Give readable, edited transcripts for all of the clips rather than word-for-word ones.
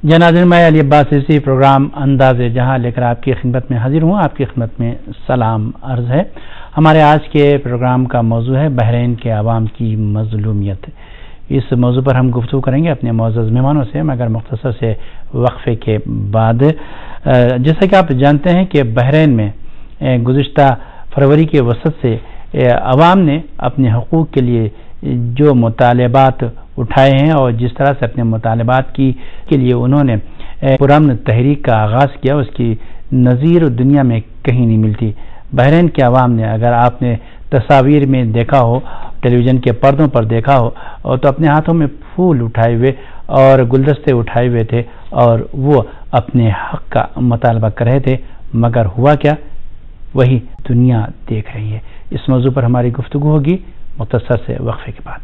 ناظرین، میں علی عباس اسی پروگرام انداز جہاں لے کر آپ کی خدمت میں حاضر ہوں. آپ کی خدمت میں سلام عرض ہے. ہمارے آج کے پروگرام کا موضوع ہے بحرین کے عوام کی مظلومیت. اس موضوع پر ہم گفتگو کریں گے اپنے معزز مہمانوں سے، مگر مختصر سے وقفے کے بعد. جیسا کہ آپ جانتے ہیں کہ بحرین میں گزشتہ فروری کے وسط سے عوام نے اپنے حقوق کے لیے جو مطالبات اٹھائے ہیں اور جس طرح سے اپنے مطالبات کے لیے انہوں نے پرامن تحریک کا آغاز کیا، اس کی نظیر دنیا میں کہیں نہیں ملتی. بحرین کے عوام نے، اگر آپ نے تصاویر میں دیکھا ہو، ٹیلی ویژن کے پردوں پر دیکھا ہو، تو اپنے ہاتھوں میں پھول اٹھائے ہوئے اور گلدستے اٹھائے ہوئے تھے اور وہ اپنے حق کا مطالبہ کر رہے تھے. مگر ہوا کیا؟ وہی دنیا دیکھ رہی ہے. اس موضوع پر ہماری گفتگو ہوگی مختصر سے وقفے کے بعد.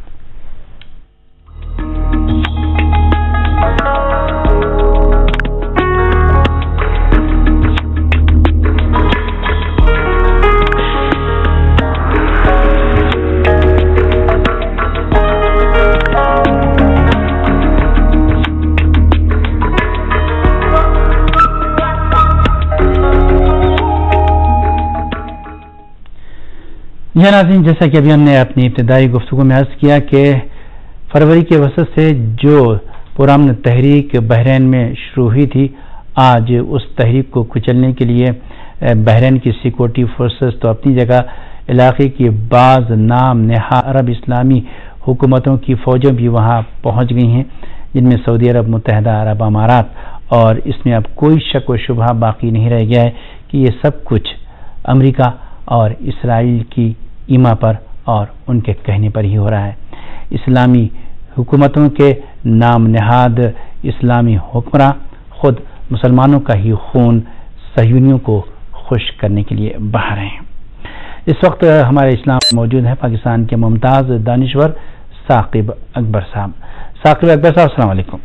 ناظرین، جیسا کہ ابھی ہم نے اپنی ابتدائی گفتگو میں عرض کیا کہ فروری کے وسط سے جو پرامن تحریک بحرین میں شروع ہوئی تھی، آج اس تحریک کو کچلنے کے لیے بحرین کی سیکورٹی فورسز تو اپنی جگہ، علاقے کی بعض نام نہاد عرب اسلامی حکومتوں کی فوجیں بھی وہاں پہنچ گئی ہیں، جن میں سعودی عرب، متحدہ عرب امارات. اور اس میں اب کوئی شک و شبہ باقی نہیں رہ گیا ہے کہ یہ سب کچھ امریکہ اور اسرائیل کی ایما پر اور ان کے کہنے پر ہی ہو رہا ہے. اسلامی حکومتوں کے نام نہاد اسلامی حکمراں خود مسلمانوں کا ہی خون صہیونیوں کو خشک کرنے کے لیے بہا رہے ہیں. اس وقت ہمارے اسلام موجود ہے پاکستان کے ممتاز دانشور ثاقب اکبر صاحب. ثاقب اکبر صاحب، السلام علیکم.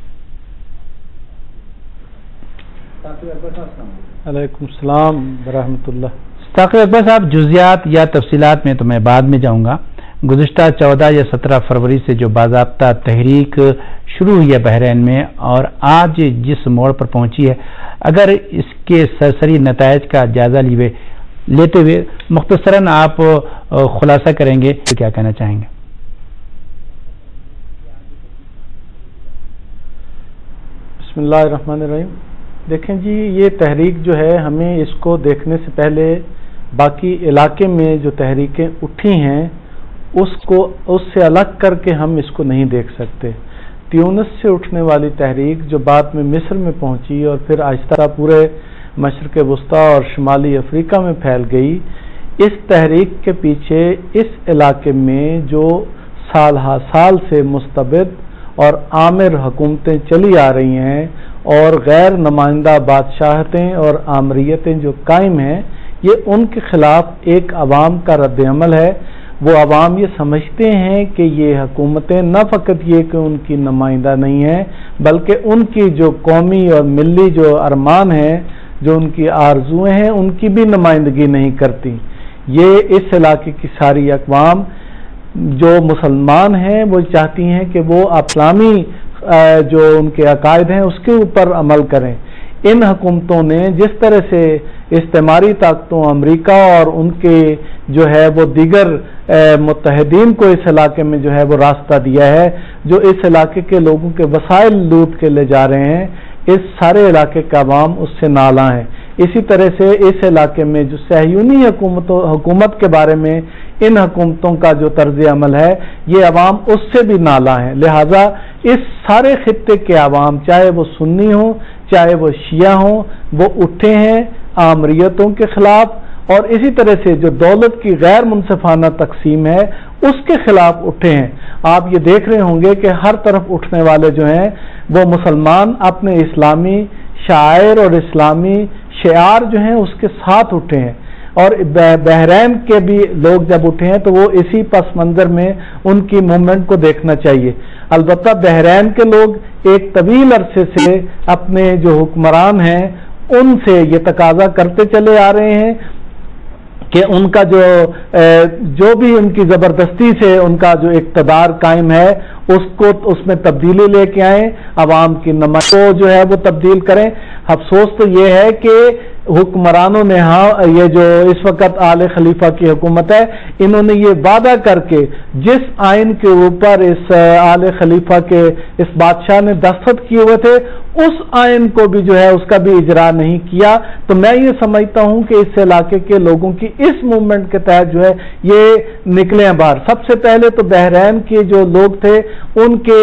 علیکم السلام ورحمۃ اللہ. ثاقب اکبر صاحب، جزیات یا تفصیلات میں تو میں بعد میں جاؤں گا. گزشتہ 14 یا 17 فروری سے جو باضابطہ تحریک شروع ہوئی ہے بحرین میں اور آج جس موڑ پر پہنچی ہے، اگر اس کے سرسری نتائج کا جائزہ لیتے ہوئے مختصراً آپ خلاصہ کریں گے تو کیا کہنا چاہیں گے؟ بسم اللہ الرحمن الرحیم. دیکھیں جی، یہ تحریک جو ہے، ہمیں اس کو دیکھنے سے پہلے باقی علاقے میں جو تحریکیں اٹھی ہیں اس سے الگ کر کے ہم اس کو نہیں دیکھ سکتے. تیونس سے اٹھنے والی تحریک جو بعد میں مصر میں پہنچی اور پھر آہستہ پورے مشرق وسطیٰ اور شمالی افریقہ میں پھیل گئی، اس تحریک کے پیچھے اس علاقے میں جو سال ہا سال سے مستبد اور آمر حکومتیں چلی آ رہی ہیں اور غیر نمائندہ بادشاہتیں اور آمریتیں جو قائم ہیں، یہ ان کے خلاف ایک عوام کا رد عمل ہے. وہ عوام یہ سمجھتے ہیں کہ یہ حکومتیں نہ فقط یہ کہ ان کی نمائندہ نہیں ہیں، بلکہ ان کی جو قومی اور ملی جو ارمان ہیں، جو ان کی آرزویں ہیں، ان کی بھی نمائندگی نہیں کرتی. یہ اس علاقے کی ساری اقوام جو مسلمان ہیں وہ چاہتی ہیں کہ وہ اسلامی جو ان کے عقائد ہیں اس کے اوپر عمل کریں. ان حکومتوں نے جس طرح سے استعماری طاقتوں امریکہ اور ان کے جو ہے وہ دیگر متحدین کو اس علاقے میں جو ہے وہ راستہ دیا ہے، جو اس علاقے کے لوگوں کے وسائل لوٹ کے لے جا رہے ہیں، اس سارے علاقے کا عوام اس سے نالاں ہے. اسی طرح سے اس علاقے میں جو صہیونی حکومت کے بارے میں ان حکومتوں کا جو طرز عمل ہے، یہ عوام اس سے بھی نالاں ہے. لہذا اس سارے خطے کے عوام، چاہے وہ سنی ہوں چاہے وہ شیعہ ہوں، وہ اٹھے ہیں آمریتوں کے خلاف، اور اسی طرح سے جو دولت کی غیر منصفانہ تقسیم ہے اس کے خلاف اٹھے ہیں. آپ یہ دیکھ رہے ہوں گے کہ ہر طرف اٹھنے والے جو ہیں وہ مسلمان اپنے اسلامی شاعر اور اسلامی شعار جو ہیں اس کے ساتھ اٹھے ہیں. اور بحرین کے بھی لوگ جب اٹھے ہیں تو وہ اسی پس منظر میں ان کی موومنٹ کو دیکھنا چاہیے. البتہ بحرین کے لوگ ایک طویل عرصے سے اپنے جو حکمران ہیں ان سے یہ تقاضا کرتے چلے آ رہے ہیں کہ ان کا جو بھی ان کی زبردستی سے ان کا جو اقتدار قائم ہے اس میں تبدیلی لے کے آئیں، عوام کی نمائش کو جو ہے وہ تبدیل کریں۔ افسوس تو یہ ہے کہ حکمرانوں نے یہ جو اس وقت آل خلیفہ کی حکومت ہے، انہوں نے یہ وعدہ کر کے جس آئین کے اوپر اس آل خلیفہ کے اس بادشاہ نے دستخط کیے ہوئے تھے اس آئین کو بھی جو ہے اس کا بھی اجرا نہیں کیا۔ تو میں یہ سمجھتا ہوں کہ اس علاقے کے لوگوں کی اس موومنٹ کے تحت جو ہے یہ نکلے ہیں باہر۔ سب سے پہلے تو بحرین کے جو لوگ تھے ان کے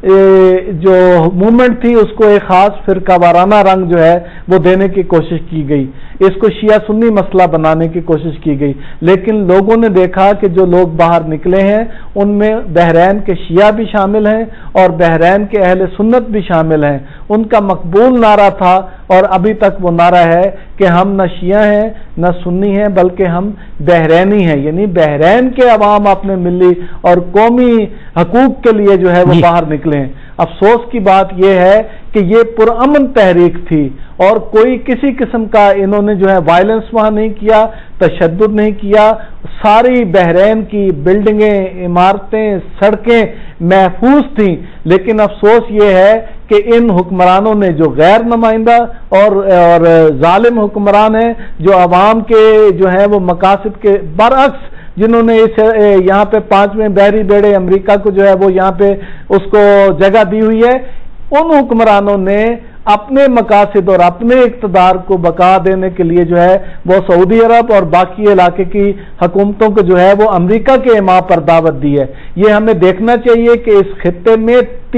جو موومنٹ تھی اس کو ایک خاص فرقہ وارانہ رنگ جو ہے وہ دینے کی کوشش کی گئی، اس کو شیعہ سنی مسئلہ بنانے کی کوشش کی گئی، لیکن لوگوں نے دیکھا کہ جو لوگ باہر نکلے ہیں ان میں بحرین کے شیعہ بھی شامل ہیں اور بحرین کے اہل سنت بھی شامل ہیں۔ ان کا مقبول نعرہ تھا اور ابھی تک وہ نعرہ ہے کہ ہم نہ شیعہ ہیں نہ سنی ہیں بلکہ ہم بحرینی ہیں، یعنی بحرین کے عوام اپنے ملی اور قومی حقوق کے لیے جو ہے وہ باہر نکلے ہیں۔ افسوس کی بات یہ ہے کہ یہ پرامن تحریک تھی اور کوئی کسی قسم کا انہوں نے جو ہے وائلنس وہاں نہیں کیا، تشدد نہیں کیا، ساری بحرین کی بلڈنگیں، عمارتیں، سڑکیں محفوظ تھیں، لیکن افسوس یہ ہے کہ ان حکمرانوں نے جو غیر نمائندہ اور ظالم حکمران ہیں جو عوام کے جو ہے وہ مقاصد کے برعکس، جنہوں نے یہاں پہ 5ویں بحری بیڑے امریکہ کو جو ہے وہ یہاں پہ اس کو جگہ دی ہوئی ہے، ان حکمرانوں نے اپنے مقاصد اور اپنے اقتدار کو بقا دینے کے لیے جو ہے وہ سعودی عرب اور باقی علاقے کی حکومتوں کو جو ہے وہ امریکہ کے ایما پر دعوت دی ہے۔ یہ ہمیں دیکھنا چاہیے کہ اس خطے میں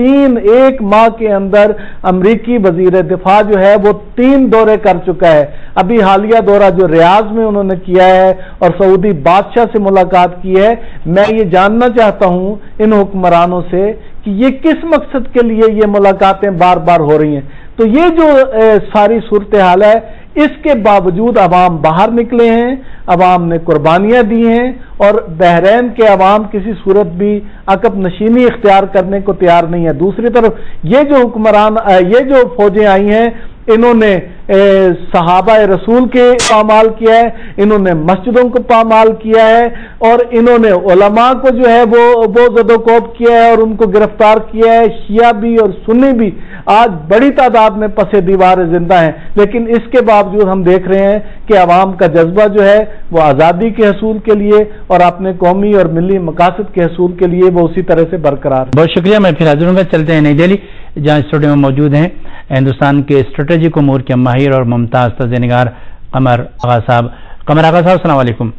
ایک ماہ کے اندر امریکی وزیر دفاع جو ہے وہ 3 دورے کر چکا ہے۔ ابھی حالیہ دورہ جو ریاض میں انہوں نے کیا ہے اور سعودی بادشاہ سے ملاقات کی ہے۔ میں یہ جاننا چاہتا ہوں ان حکمرانوں سے کہ یہ کس مقصد کے لیے یہ ملاقاتیں بار بار ہو رہی ہیں۔ تو یہ جو ساری صورتحال ہے، اس کے باوجود عوام باہر نکلے ہیں، عوام نے قربانیاں دی ہیں اور بحرین کے عوام کسی صورت بھی عقب نشینی اختیار کرنے کو تیار نہیں ہے۔ دوسری طرف یہ جو حکمران یہ جو فوجیں آئی ہیں انہوں نے صحابہ رسول کے پامال کیا ہے، انہوں نے مسجدوں کو پامال کیا ہے اور انہوں نے علماء کو جو ہے وہ زد و کوب کیا ہے اور ان کو گرفتار کیا ہے۔ شیعہ بھی اور سنی بھی آج بڑی تعداد میں پس دیوار زندہ ہیں، لیکن اس کے باوجود ہم دیکھ رہے ہیں کہ عوام کا جذبہ جو ہے وہ آزادی کے حصول کے لیے اور اپنے قومی اور ملی مقاصد کے حصول کے لیے وہ اسی طرح سے برقرار ہے۔ بہت شکریہ، میں پھر حاضر ہوں گا۔ چلتے ہیں نئی دہلی جہاں اسٹوڈیو میں موجود ہیں ہندوستان کے اسٹریٹجک امور کے ماہر اور ممتاز تجزیہ نگار قمر آغا صاحب۔ قمر آغا صاحب السلام علیکم۔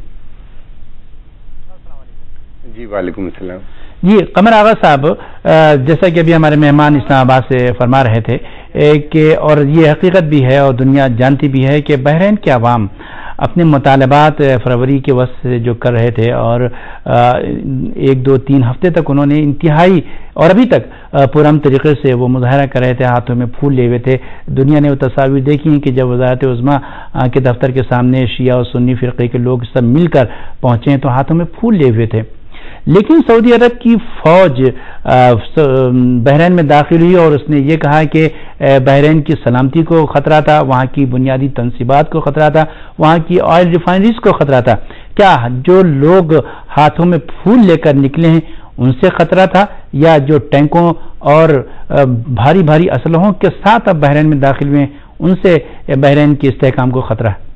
جی وعلیکم السلام۔ جی قمر آغا صاحب، جیسا کہ ابھی ہمارے مہمان اسلام آباد سے فرما رہے تھے کہ اور یہ حقیقت بھی ہے اور دنیا جانتی بھی ہے کہ بحرین کے عوام اپنے مطالبات فروری کے وقت سے جو کر رہے تھے اور 1 2 3 ہفتے تک انہوں نے انتہائی اور ابھی تک پرامن طریقے سے وہ مظاہرہ کر رہے تھے، ہاتھوں میں پھول لیے ہوئے تھے۔ دنیا نے وہ تصاویر دیکھی ہیں کہ جب وزارت عظمیٰ کے دفتر کے سامنے شیعہ اور سنی فرقے کے لوگ سب مل کر پہنچے تو ہاتھوں میں پھول لیے ہوئے تھے، لیکن سعودی عرب کی فوج بحرین میں داخل ہوئی اور اس نے یہ کہا کہ بحرین کی سلامتی کو خطرہ تھا، وہاں کی بنیادی تنصیبات کو خطرہ تھا، وہاں کی آئل ریفائنریز کو خطرہ تھا۔ کیا جو لوگ ہاتھوں میں پھول لے کر نکلے ہیں ان سے خطرہ تھا یا جو ٹینکوں اور بھاری بھاری اسلحوں کے ساتھ اب بحرین میں داخل ہوئے ہیں ان سے بحرین کے استحکام کو خطرہ ہے؟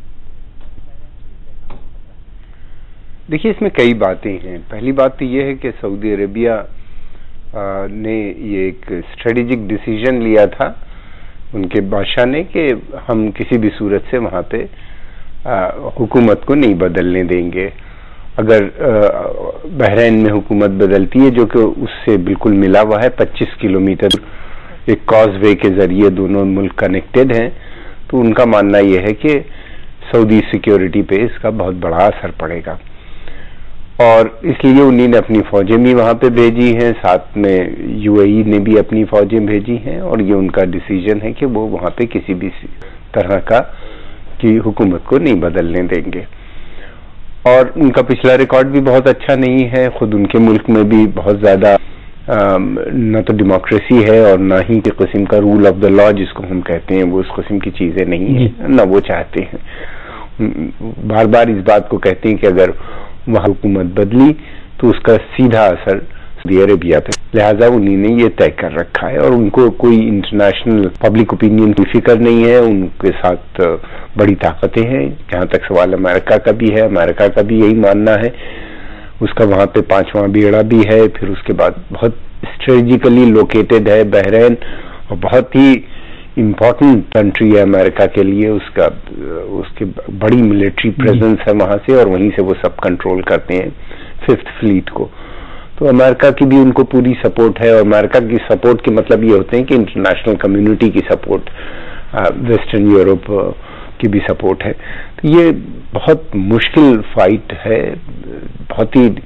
دیکھیے اس میں کئی باتیں ہیں۔ پہلی بات تو یہ ہے کہ سعودی عربیہ نے یہ ایک اسٹریٹجک ڈیسیژن لیا تھا ان کے بادشاہ نے کہ ہم کسی بھی صورت سے وہاں پہ حکومت کو نہیں بدلنے دیں گے۔ اگر بحرین میں حکومت بدلتی ہے جو کہ اس سے بالکل ملا ہوا ہے، 25 کلومیٹر ایک کاز وے کے ذریعے دونوں ملک کنیکٹڈ ہیں، تو ان کا ماننا یہ ہے کہ سعودی سیکیورٹی پہ اس کا بہت بڑا اثر پڑے گا اور اس لیے انہی نے اپنی فوجیں بھی وہاں پہ بھیجی ہیں، ساتھ میں UAE نے بھی اپنی فوجیں بھیجی ہیں اور یہ ان کا ڈیسیژن ہے کہ وہ وہاں پہ کسی بھی طرح کی حکومت کو نہیں بدلنے دیں گے۔ اور ان کا پچھلا ریکارڈ بھی بہت اچھا نہیں ہے، خود ان کے ملک میں بھی بہت زیادہ نہ تو ڈیموکریسی ہے اور نہ ہی کسی قسم کا رول آف دا لا جس کو ہم کہتے ہیں وہ اس قسم کی چیزیں نہیں ہیں، نہ وہ چاہتے ہیں۔ بار بار اس بات کو کہتے ہیں کہ اگر وہاں حکومت بدلی تو اس کا سیدھا اثر سعودی عربیہ پہ، لہٰذا انہوں نے یہ طے کر رکھا ہے اور ان کو کوئی انٹرنیشنل پبلک اوپینین کی فکر نہیں ہے. ان کے ساتھ بڑی طاقتیں ہیں. جہاں تک سوال امریکہ کا بھی ہے، امریکہ کا بھی یہی ماننا ہے. اس کا وہاں پہ 5واں بیڑا بھی ہے. پھر اس کے بعد بہت اسٹریٹجیکلی لوکیٹڈ ہے بحرین، اور بہت ہی امپورٹنٹ کنٹری ہے امریکہ کے لیے. اس کے بڑی ملٹری پریزنس ہے وہاں سے، اور وہیں سے وہ سب کنٹرول کرتے ہیں 5th فلیٹ کو. تو امریکہ کی بھی ان کو پوری سپورٹ ہے، اور امریکہ کی سپورٹ کے مطلب یہ ہوتے ہیں کہ انٹرنیشنل کمیونٹی کی سپورٹ، ویسٹرن یورپ کی بھی سپورٹ ہے. تو یہ بہت مشکل فائٹ ہے، بہت ہی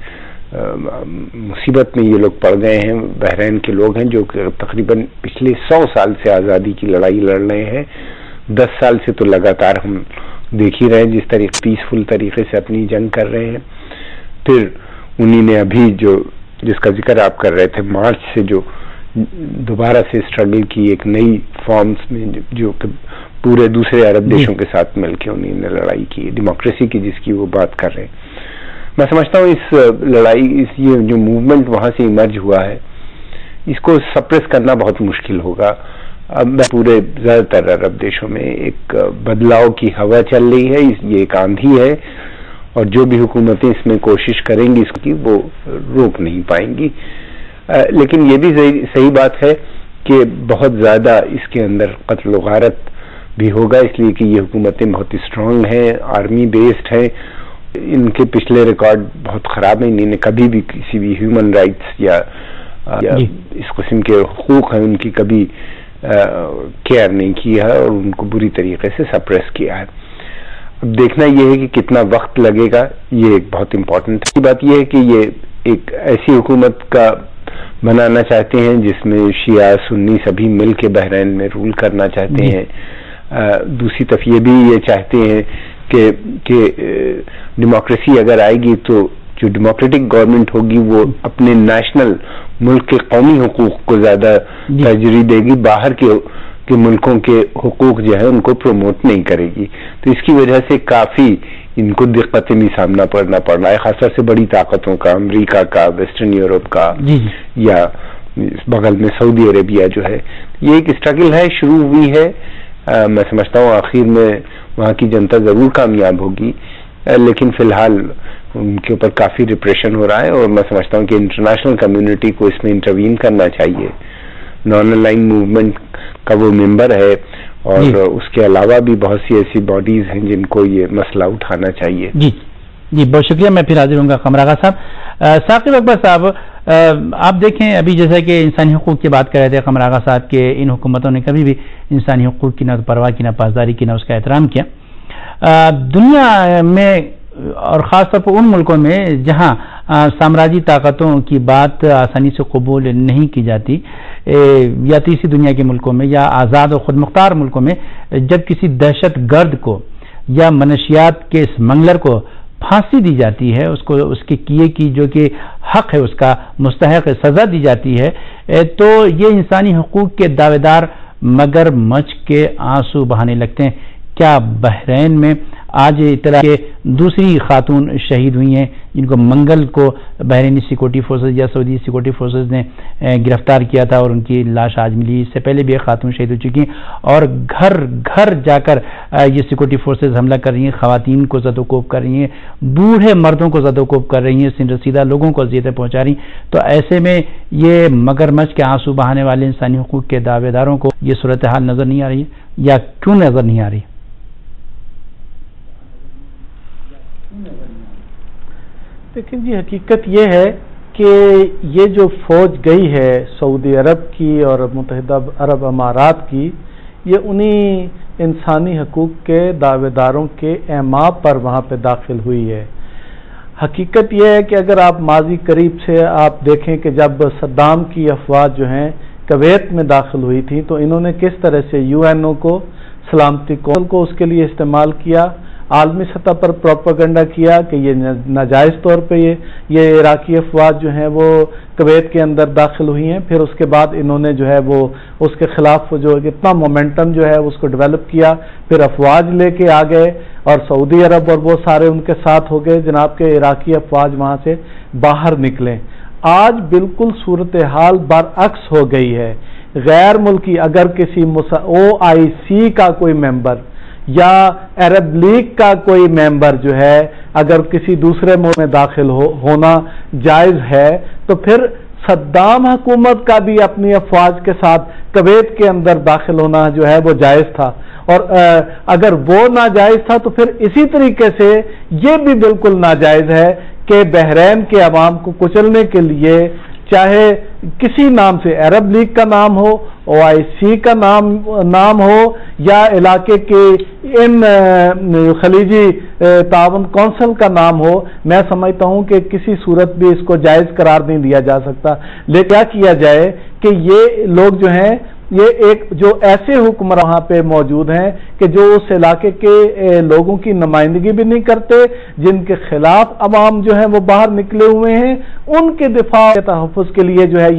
مصیبت میں یہ لوگ پڑ گئے ہیں. بحرین کے لوگ ہیں جو تقریباً پچھلے 100 سال سے آزادی کی لڑائی لڑ رہے ہیں. 10 سال سے تو لگاتار ہم دیکھ ہی رہے ہیں جس طریقے پیسفل طریقے سے اپنی جنگ کر رہے ہیں. پھر انہی نے ابھی جس کا ذکر آپ کر رہے تھے، مارچ سے جو دوبارہ سے اسٹرگل کی ایک نئی فارمز میں، جو کہ پورے دوسرے عرب دیشوں کے ساتھ مل کے انہوں نے لڑائی کی، ڈیموکریسی کی جس کی وہ بات کر رہے ہیں. میں سمجھتا ہوں اس لڑائی، یہ جو موومنٹ وہاں سے ایمرج ہوا ہے، اس کو سپریس کرنا بہت مشکل ہوگا. اب پورے زیادہ تر عرب دیشوں میں ایک بدلاؤ کی ہوا چل رہی ہے. یہ ایک آندھی ہے، اور جو بھی حکومتیں اس میں کوشش کریں گی اس کی، وہ روک نہیں پائیں گی. لیکن یہ بھی صحیح بات ہے کہ بہت زیادہ اس کے اندر قتل و غارت بھی ہوگا، اس لیے کہ یہ حکومتیں بہت اسٹرانگ ہیں، آرمی بیسڈ ہیں. ان کے پچھلے ریکارڈ بہت خراب ہیں. انہوں نے کبھی بھی کسی بھی ہیومن رائٹس یا اس قسم کے حقوق ہیں ان کی کبھی کیئر نہیں کیا ہے، اور ان کو بری طریقے سے سپریس کیا ہے. اب دیکھنا یہ ہے کہ کتنا وقت لگے گا. یہ ایک بہت امپورٹنٹ بات یہ ہے کہ یہ ایک ایسی حکومت کا بنانا چاہتے ہیں جس میں شیعہ سنی سبھی مل کے بحرین میں رول کرنا چاہتے ہیں. دوسری طرف یہ بھی یہ چاہتے ہیں کہ ڈیموکریسی اگر آئے گی تو جو ڈیموکریٹک گورنمنٹ ہوگی وہ اپنے نیشنل ملک کے قومی حقوق کو زیادہ ترجیح دے گی، باہر کے ملکوں کے حقوق جو ہے ان کو پروموٹ نہیں کرے گی. تو اس کی وجہ سے کافی ان کو دقتیں بھی سامنا کرنا پڑ رہا ہے، خاص طور سے بڑی طاقتوں کا، امریکہ کا، ویسٹرن یورپ کا، یا بغل میں سعودی عربیہ جو ہے. یہ ایک اسٹرگل ہے، شروع ہوئی ہے. میں سمجھتا ہوں آخر میں وہاں کی جنتا ضرور کامیاب ہوگی، لیکن فی الحال ان کے اوپر کافی ریپریشن ہو رہا ہے. اور میں سمجھتا ہوں کہ انٹرنیشنل کمیونٹی کو اس میں انٹروین کرنا چاہیے. نان الائن موومنٹ کا وہ ممبر ہے، اور اس کے علاوہ بھی بہت سی ایسی باڈیز ہیں جن کو یہ مسئلہ اٹھانا چاہیے. جی بہت شکریہ. میں پھر حاضر ہوں گا قمر آغا صاحب. ثاقب اکبر صاحب، آپ دیکھیں ابھی جیسا کہ انسانی حقوق کی بات کر رہے تھے قمر آغا صاحب کہ ان حکومتوں نے کبھی بھی انسانی حقوق کی نہ پرواہ کی، نہ پاسداری کی، نہ اس کا احترام کیا. دنیا میں اور خاص طور پر ان ملکوں میں جہاں سامراجی طاقتوں کی بات آسانی سے قبول نہیں کی جاتی، یا تیسری دنیا کے ملکوں میں یا آزاد اور خود مختار ملکوں میں، جب کسی دہشت گرد کو یا منشیات کے اسمگلر کو پھانسی دی جاتی ہے، اس کو اس کے کیے کی جو کہ حق ہے اس کا مستحق سزا دی جاتی ہے، تو یہ انسانی حقوق کے دعوے دار مگر مچ کے آنسو بہانے لگتے ہیں. کیا بحرین میں آج اطلاع کہ دوسری خاتون شہید ہوئی ہیں جن کو منگل کو بحرینی سیکورٹی فورسز یا سعودی سیکورٹی فورسز نے گرفتار کیا تھا، اور ان کی لاش آج ملی. اس سے پہلے بھی ایک خاتون شہید ہو چکی ہیں، اور گھر گھر جا کر یہ سیکورٹی فورسز حملہ کر رہی ہیں، خواتین کو زد و کوب کر رہی ہیں، بوڑھے مردوں کو زد و کوب کر رہی ہیں، سن رسیدہ لوگوں کو اذیتیں پہنچا رہی ہیں. تو ایسے میں یہ مگرمچھ کے آنسو بہانے والے انسانی حقوق کے دعوے داروں کو یہ صورتحال نظر نہیں آ رہی ہے، یا کیوں نظر نہیں آ رہی؟ لیکن جی حقیقت یہ ہے کہ یہ جو فوج گئی ہے سعودی عرب کی اور متحدہ عرب امارات کی، یہ انہی انسانی حقوق کے دعوے داروں کے اعماب پر وہاں پہ داخل ہوئی ہے. حقیقت یہ ہے کہ اگر آپ ماضی قریب سے آپ دیکھیں کہ جب صدام کی افواج جو ہیں کویت میں داخل ہوئی تھیں، تو انہوں نے کس طرح سے UN کو، سلامتی کونسل کو اس کے لیے استعمال کیا، عالمی سطح پر پروپیگنڈا کیا کہ یہ ناجائز طور پہ یہ عراقی افواج جو ہیں وہ کویت کے اندر داخل ہوئی ہیں. پھر اس کے بعد انہوں نے جو ہے وہ اس کے خلاف جو اتنا مومنٹم جو ہے اس کو ڈیولپ کیا, پھر افواج لے کے آ گئے اور سعودی عرب اور وہ سارے ان کے ساتھ ہو گئے جناب کے عراقی افواج وہاں سے باہر نکلیں. آج بالکل صورتحال برعکس ہو گئی ہے. غیر ملکی اگر کسی OIC کا کوئی ممبر یا عرب لیگ کا کوئی ممبر جو ہے اگر کسی دوسرے ملک میں داخل ہونا جائز ہے تو پھر صدام حکومت کا بھی اپنی افواج کے ساتھ کویت کے اندر داخل ہونا جو ہے وہ جائز تھا, اور اگر وہ ناجائز تھا تو پھر اسی طریقے سے یہ بھی بالکل ناجائز ہے کہ بحرین کے عوام کو کچلنے کے لیے چاہے کسی نام سے عرب لیگ کا نام ہو, OIC کا نام ہو یا علاقے کے ان خلیجی تعاون کونسل کا نام ہو, میں سمجھتا ہوں کہ کسی صورت بھی اس کو جائز قرار نہیں دیا جا سکتا. لیکن کیا کیا جائے کہ یہ لوگ جو ہیں یہ ایک جو ایسے حکمراں وہاں پہ موجود ہیں کہ جو اس علاقے کے لوگوں کی نمائندگی بھی نہیں کرتے, جن کے خلاف عوام جو ہیں وہ باہر نکلے ہوئے ہیں, ان کے دفاع کے تحفظ کے لیے جو ہے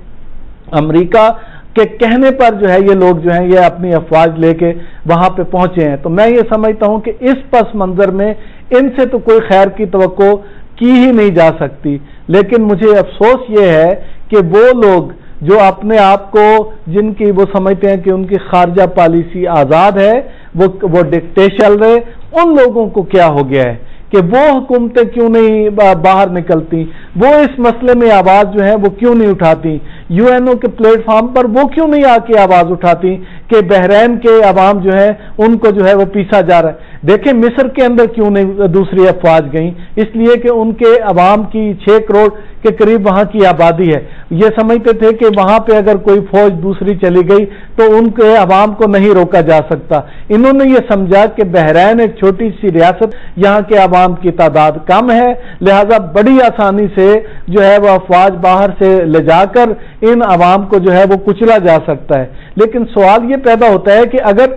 یہ امریکہ کے کہنے پر جو ہے یہ لوگ جو ہیں یہ اپنی افواج لے کے وہاں پہ پہنچے ہیں. تو میں یہ سمجھتا ہوں کہ اس پس منظر میں ان سے تو کوئی خیر کی توقع کی ہی نہیں جا سکتی. لیکن مجھے افسوس یہ ہے کہ وہ لوگ جو اپنے آپ کو جن کی وہ سمجھتے ہیں کہ ان کی خارجہ پالیسی آزاد ہے, وہ ڈکٹیٹ چل رہے, ان لوگوں کو کیا ہو گیا ہے کہ وہ حکومتیں کیوں نہیں باہر نکلتی, وہ اس مسئلے میں آواز جو ہے وہ کیوں نہیں اٹھاتی, UNO کے پلیٹ فارم پر وہ کیوں نہیں آ کے آواز اٹھاتی کہ بحرین کے عوام جو ہے ان کو جو ہے وہ پیسا جا رہا ہے. دیکھیں مصر کے اندر کیوں نہیں دوسری افواج گئیں, اس لیے کہ ان کے عوام کی 6 کروڑ کے قریب وہاں کی آبادی ہے. یہ سمجھتے تھے کہ وہاں پہ اگر کوئی فوج دوسری چلی گئی تو ان کے عوام کو نہیں روکا جا سکتا. انہوں نے یہ سمجھا کہ بحرین ایک چھوٹی سی ریاست, یہاں کے عوام کی تعداد کم ہے, لہذا بڑی آسانی سے جو ہے وہ افواج باہر سے لے جا کر ان عوام کو جو ہے وہ کچلا جا سکتا ہے. لیکن سوال یہ پیدا ہوتا ہے کہ اگر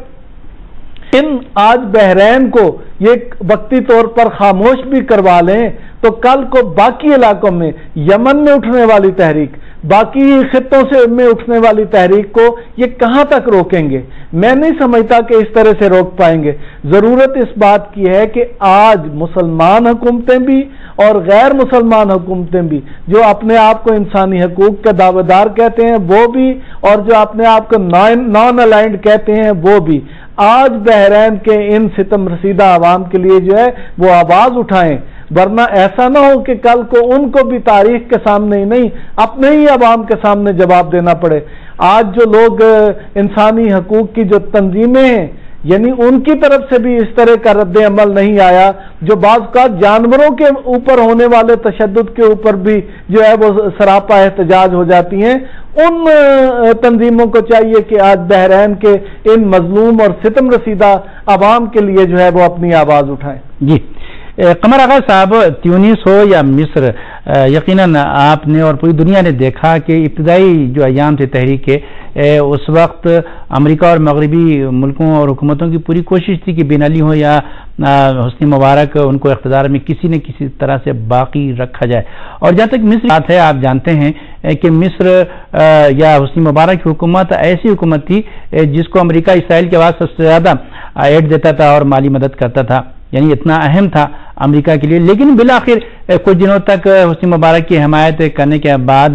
ان آج بحرین کو یہ وقتی طور پر خاموش بھی کروا لیں تو کل کو باقی علاقوں میں یمن میں اٹھنے والی تحریک, باقی خطوں سے میں اٹھنے والی تحریک کو یہ کہاں تک روکیں گے؟ میں نہیں سمجھتا کہ اس طرح سے روک پائیں گے. ضرورت اس بات کی ہے کہ آج مسلمان حکومتیں بھی اور غیر مسلمان حکومتیں بھی جو اپنے آپ کو انسانی حقوق کے دعوے دار کہتے ہیں وہ بھی, اور جو اپنے آپ کو نان الائنڈ کہتے ہیں وہ بھی, آج بحرین کے ان ستم رسیدہ عوام کے لیے جو ہے وہ آواز اٹھائیں, ورنہ ایسا نہ ہو کہ کل کو ان کو بھی تاریخ کے سامنے ہی نہیں اپنے ہی عوام کے سامنے جواب دینا پڑے. آج جو لوگ انسانی حقوق کی جو تنظیمیں ہیں یعنی ان کی طرف سے بھی اس طرح کا رد عمل نہیں آیا, جو بعض کا جانوروں کے اوپر ہونے والے تشدد کے اوپر بھی جو ہے وہ سراپا احتجاج ہو جاتی ہیں. ان تنظیموں کو چاہیے کہ آج بحرین کے ان مظلوم اور ستم رسیدہ عوام کے لیے جو ہے وہ اپنی آواز اٹھائیں. جی قمر آغا صاحب, تیونس ہو یا مصر, یقیناً آپ نے اور پوری دنیا نے دیکھا کہ ابتدائی جو ایام تھے تحریک کے, اس وقت امریکہ اور مغربی ملکوں اور حکومتوں کی پوری کوشش تھی کہ بن علی ہو یا حسنی مبارک ان کو اقتدار میں کسی نہ کسی طرح سے باقی رکھا جائے. اور جہاں تک مصر بات ہے, آپ جانتے ہیں کہ مصر یا حسنی مبارک کی حکومت ایسی حکومت تھی جس کو امریکہ اسرائیل کے بعد سب سے زیادہ ایڈ دیتا تھا اور مالی مدد کرتا تھا, یعنی اتنا اہم تھا امریکہ کے لیے. لیکن بالآخر کچھ دنوں تک حسنی مبارک کی حمایت کرنے کے بعد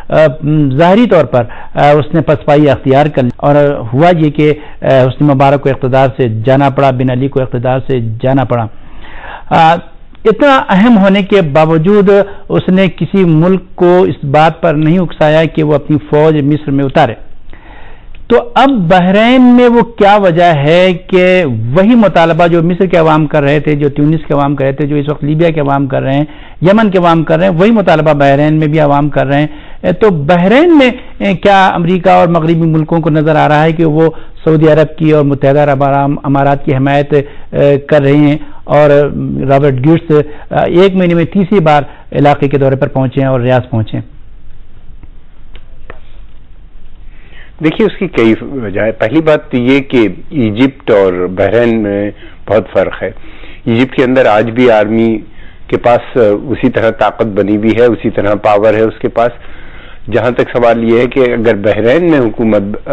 ظاہری طور پر اس نے پسپائی اختیار کر لی, اور ہوا یہ کہ حسنی مبارک کو اقتدار سے جانا پڑا, بن علی کو اقتدار سے جانا پڑا. اتنا اہم ہونے کے باوجود اس نے کسی ملک کو اس بات پر نہیں اکسایا کہ وہ اپنی فوج مصر میں اتارے. تو اب بحرین میں وہ کیا وجہ ہے کہ وہی مطالبہ جو مصر کے عوام کر رہے تھے, جو تیونس کے عوام کر رہے تھے, جو اس وقت لیبیا کے عوام کر رہے ہیں, یمن کے عوام کر رہے ہیں, وہی مطالبہ بحرین میں بھی عوام کر رہے ہیں. تو بحرین میں کیا امریکہ اور مغربی ملکوں کو نظر آ رہا ہے کہ وہ سعودی عرب کی اور متحدہ عرب امارات کی حمایت کر رہے ہیں, اور رابرٹ گیٹس 1 مہینے میں 30 بار علاقے کے دورے پر پہنچے ہیں اور ریاض پہنچے ہیں؟ دیکھیے اس کی کئی وجہ ہے. پہلی بات تو یہ کہ ایجپٹ اور بحرین میں بہت فرق ہے. ایجپٹ کے اندر آج بھی آرمی کے پاس اسی طرح طاقت بنی ہوئی ہے, اسی طرح پاور ہے اس کے پاس. جہاں تک سوال یہ ہے کہ اگر بحرین میں حکومت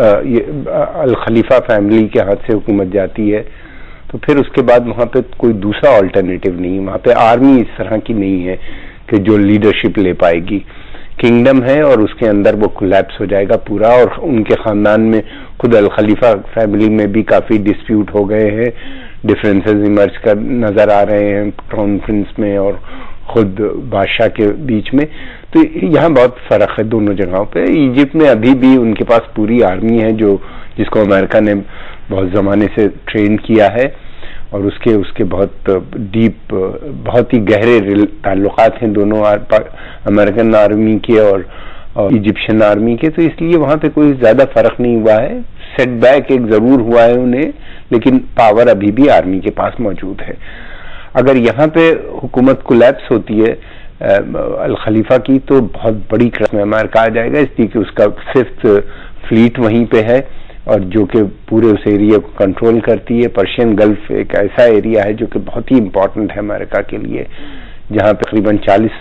الخلیفہ فیملی کے ہاتھ سے حکومت جاتی ہے تو پھر اس کے بعد وہاں پہ کوئی دوسرا آلٹرنیٹو نہیں, وہاں پہ آرمی اس طرح کی نہیں ہے کہ جو لیڈرشپ لے پائے گی. کنگڈم ہے اور اس کے اندر وہ کولیپس ہو جائے گا پورا, اور ان کے خاندان میں خود الخلیفہ فیملی میں بھی کافی ڈسپیوٹ ہو گئے ہیں, ڈفرینسز ایمرج کر نظر آ رہے ہیں کراؤن پرنس میں اور خود بادشاہ کے بیچ میں. تو یہاں بہت فرق ہے دونوں جگہوں پہ. ایجپٹ میں ابھی بھی ان کے پاس پوری آرمی ہے جس کو امریکہ نے بہت زمانے سے ٹرین کیا ہے, اور اس کے بہت ڈیپ, بہت ہی گہرے تعلقات ہیں دونوں امریکن آرمی کے اور ایجپشین آرمی کے. تو اس لیے وہاں پہ کوئی زیادہ فرق نہیں ہوا ہے. سیٹ بیک ایک ضرور ہوا ہے انہیں, لیکن پاور ابھی بھی آرمی کے پاس موجود ہے. اگر یہاں پہ حکومت کولیپس ہوتی ہے الخلیفہ کی تو بہت بڑی کرائسس میں امریکہ آ جائے گا, اس لیے کہ اس کا 5th فلیٹ وہیں پہ ہے اور جو کہ پورے اس ایریا کو کنٹرول کرتی ہے. پرشین گلف ایک ایسا ایریا ہے جو کہ بہت ہی امپورٹنٹ ہے امریکہ کے لیے, جہاں پہ تقریباً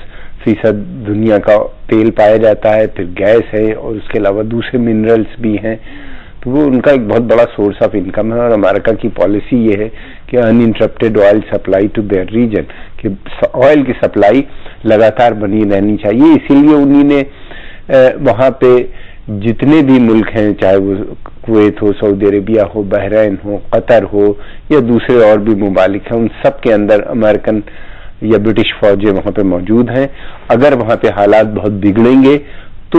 40% دنیا کا تیل پایا جاتا ہے, پھر گیس ہے اور اس کے علاوہ دوسرے منرلز بھی ہیں. تو وہ ان کا ایک بہت بڑا سورس آف انکم ہے, اور امریکہ کی پالیسی یہ ہے کہ uninterrupted oil supply to their region, کہ آئل کی سپلائی لگاتار بنی رہنی چاہیے. اسی لیے انہی نے وہاں پہ جتنے بھی ملک ہیں, چاہے وہ کویت ہو, سعودی عربیہ ہو, بحرین ہو, قطر ہو یا دوسرے اور بھی ممالک ہیں, ان سب کے اندر امریکن یا برٹش فوجیں وہاں پہ موجود ہیں. اگر وہاں پہ حالات بہت بگڑیں گے تو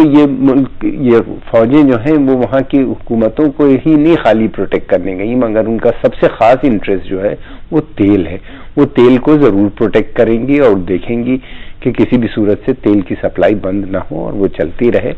یہ فوجیں جو ہیں وہ وہاں کی حکومتوں کو ہی نہیں خالی پروٹیکٹ کرنے گئی, مگر ان کا سب سے خاص انٹرسٹ جو ہے وہ تیل ہے. وہ تیل کو ضرور پروٹیکٹ کریں گی اور دیکھیں گی کہ کسی بھی صورت سے تیل کی سپلائی بند نہ ہو اور وہ چلتی رہے.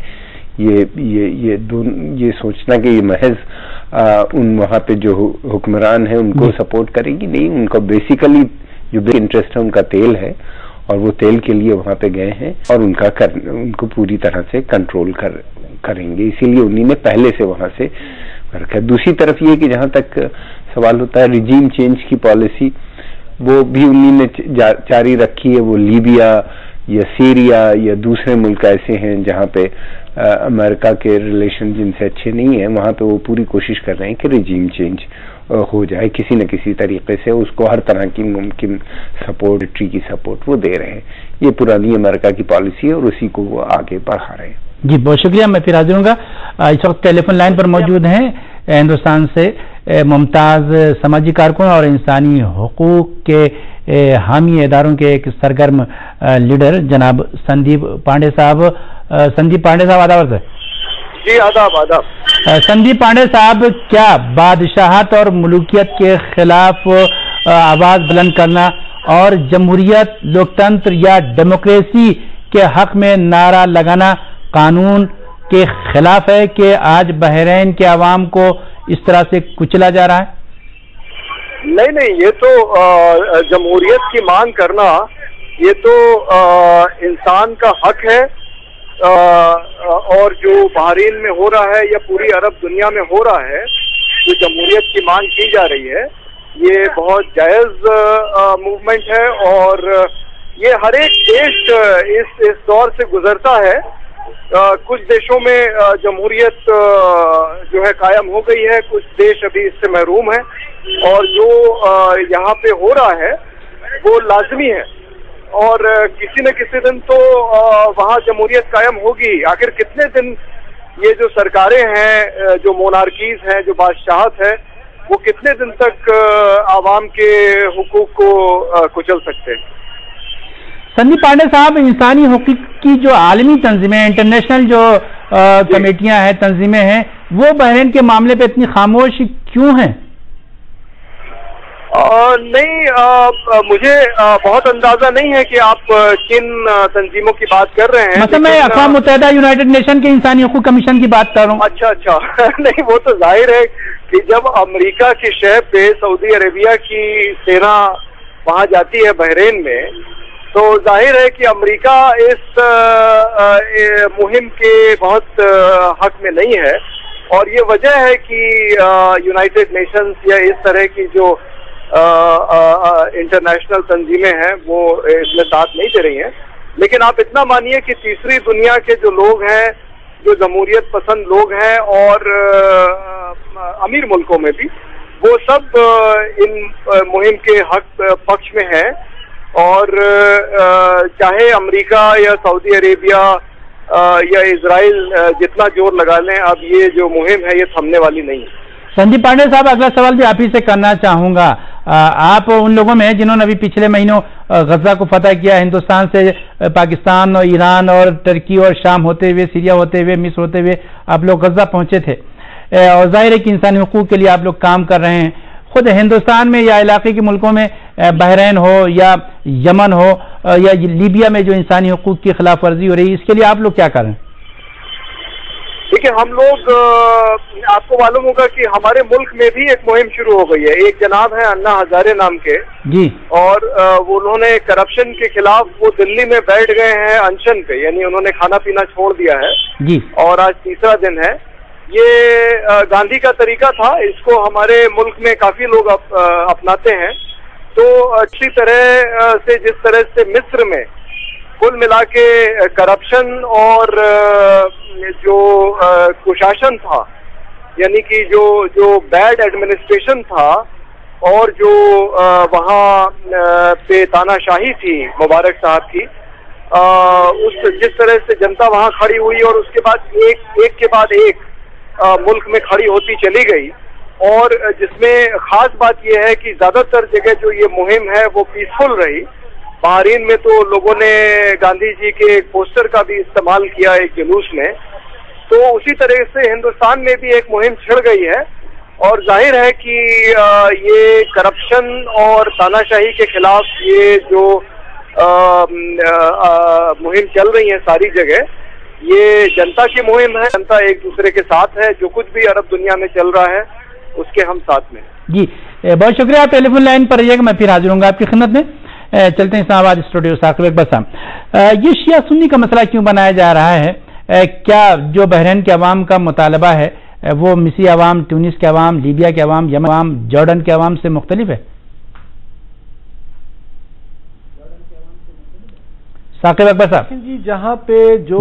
یہ سوچنا کہ یہ محض ان وہاں پہ جو حکمران ہیں ان کو سپورٹ کرے گی, نہیں, ان کا بیسیکلی جو انٹرسٹ ہے ان کا تیل ہے, اور وہ تیل کے لیے وہاں پہ گئے ہیں اور ان کو پوری طرح سے کنٹرول کریں گے. اسی لیے انہی نے پہلے سے وہاں سے رکھا. دوسری طرف یہ کہ جہاں تک سوال ہوتا ہے ریجیم چینج کی پالیسی, وہ بھی انہی نے جاری رکھی ہے. وہ لیبیا یا سیریا یا دوسرے ملک ایسے ہیں جہاں پہ امریکہ کے ریلیشن جن سے اچھے نہیں ہیں, وہاں پہ وہ پوری کوشش کر رہے ہیں کہ ریجیم چینج ہو جائے کسی نہ کسی طریقے سے. اس کو ہر طرح کی ممکن سپورٹ, ٹری کی سپورٹ وہ دے رہے ہیں. یہ پرانی امریکہ کی پالیسی ہے اور اسی کو وہ آگے بڑھا رہے ہیں. جی بہت شکریہ. میں پھر حاضر ہوں گا. اس وقت ٹیلی فون لائن پر موجود ہیں ہندوستان سے ممتاز سماجی کارکن اور انسانی حقوق کے حامی اداروں کے ایک سرگرم لیڈر جناب سندیپ پانڈے صاحب. سندیپ پانڈے صاحب آداب ہے. جی آداب آداب. سندیپ پانڈے صاحب, کیا بادشاہت اور ملوکیت کے خلاف آواز بلند کرنا اور جمہوریت, لوکتنتر یا ڈیموکریسی کے حق میں نعرہ لگانا قانون کے خلاف ہے کہ آج بحرین کے عوام کو اس طرح سے کچلا جا رہا ہے؟ نہیں, یہ تو جمہوریت کی مانگ کرنا یہ تو انسان کا حق ہے, اور جو بحرین میں ہو رہا ہے یا پوری عرب دنیا میں ہو رہا ہے, جو جمہوریت کی مانگ کی جا رہی ہے, یہ بہت جائز موومنٹ ہے. اور یہ ہر ایک دیش اس دور سے گزرتا ہے. کچھ دیشوں میں جمہوریت جو ہے قائم ہو گئی ہے, کچھ دیش ابھی اس سے محروم ہیں, اور جو یہاں پہ ہو رہا ہے وہ لازمی ہے, اور کسی نہ کسی دن تو وہاں جمہوریت قائم ہوگی. آخر کتنے دن یہ جو سرکاریں ہیں, جو مونارکیز ہیں, جو بادشاہت ہے, وہ کتنے دن تک عوام کے حقوق کو کچل سکتے ہیں؟ سندیپ پانڈے صاحب, انسانی حقوق کی جو عالمی تنظیمیں, انٹرنیشنل جو کمیٹیاں ہیں, تنظیمیں ہیں, وہ بحرین کے معاملے پہ اتنی خاموش کیوں ہیں؟ نہیں, مجھے بہت اندازہ نہیں ہے کہ آپ کن تنظیموں کی بات کر رہے ہیں. مثلا میں اقوام متحدہ یونائٹڈ نیشن کے انسانی حقوق کمیشن کی بات کر رہا ہوں. اچھا. نہیں, وہ تو ظاہر ہے کہ جب امریکہ کی شہر پہ سعودی عربیہ کی سینا وہاں جاتی ہے بحرین میں, تو ظاہر ہے کہ امریکہ اس مہم کے بہت حق میں نہیں ہے. اور یہ وجہ ہے کہ یونائٹڈ نیشنز یا اس طرح کی جو इंटरनेशनल तंजीमें हैं वो इसमें साथ नहीं दे रही हैं। लेकिन आप इतना मानिए कि तीसरी दुनिया के जो लोग हैं, जो जमहूरियत पसंद लोग हैं और अमीर मुल्कों में भी, वो सब इन मुहिम के हक पक्ष में हैं। और चाहे अमेरिका या सऊदी अरेबिया या इजराइल जितना जोर लगा लें, अब ये जो मुहिम है ये थमने वाली नहीं है। संदीप पांडे साहब, अगला सवाल भी आप ही से करना चाहूंगा। आप उन लोगों में हैं जिन्होंने अभी पिछले महीनों गजा को फतह किया, हिंदुस्तान से पाकिस्तान और ईरान और तुर्की और शाम होते हुए, सीरिया होते हुए, मिस्र होते हुए आप लोग गजा पहुंचे थे, और जाहिर है कि इंसानी हुकूक के लिए आप लोग काम कर रहे हैं। खुद हिंदुस्तान में या इलाके के मुल्कों में, बहरीन हो या यमन हो या लीबिया में जो इंसानी हुकूक की खिलाफ वर्जी हो रही है, इसके लिए आप लोग क्या कर रहे हैं? देखिए, हम लोग, आपको मालूम होगा कि हमारे मुल्क में भी एक मुहिम शुरू हो गई है। एक जनाब है अन्ना हजारे नाम के जी, और वो उन्होंने करप्शन के खिलाफ वो दिल्ली में बैठ गए हैं अनशन पे, यानी उन्होंने खाना पीना छोड़ दिया है जी, और आज तीसरा दिन है। ये गांधी का तरीका था, इसको हमारे मुल्क में काफी लोग अपनाते हैं। तो अच्छी तरह से, जिस तरह से मिस्र में कुल मिला के करप्शन और जो कुशासन था, यानी कि जो बैड एडमिनिस्ट्रेशन था और जो वहाँ पे तानाशाही थी मुबारक साहब की, उस जिस तरह से जनता वहाँ खड़ी हुई और उसके बाद एक के बाद एक मुल्क में खड़ी होती चली गई, और जिसमें खास बात यह है कि ज्यादातर जगह जो ये मुहिम है वो पीसफुल रही। बहरीन में तो लोगों ने गांधी जी के एक पोस्टर का भी इस्तेमाल किया एक जुलूस में। तो उसी तरह से हिंदुस्तान में भी एक मुहिम छिड़ गई है, और जाहिर है कि ये करप्शन और तानाशाही के खिलाफ ये जो मुहिम चल रही है सारी जगह, ये जनता की मुहिम है। जनता एक दूसरे के साथ है, जो कुछ भी अरब दुनिया में चल रहा है उसके हम साथ में जी। बहुत शुक्रिया, आप टेलीफोन लाइन पर रहिएगा, मैं फिर हाजिर हूँगा आपकी खिदमत में। चलते हैं इस्लामाबाद स्टूडियो साकिब अकबर साहब। ये शिया सुन्नी का मसला क्यों बनाया जा रहा है? क्या जो बहरीन के अवाम का मुतालबा है वो मिस्री अवाम, ट्यूनिस के अवाम, लीबिया के अवाम, यमन अवाम, जॉर्डन के अवाम से मुख्तलिफ है? साकिब अकबर साहब जी, जहाँ पे जो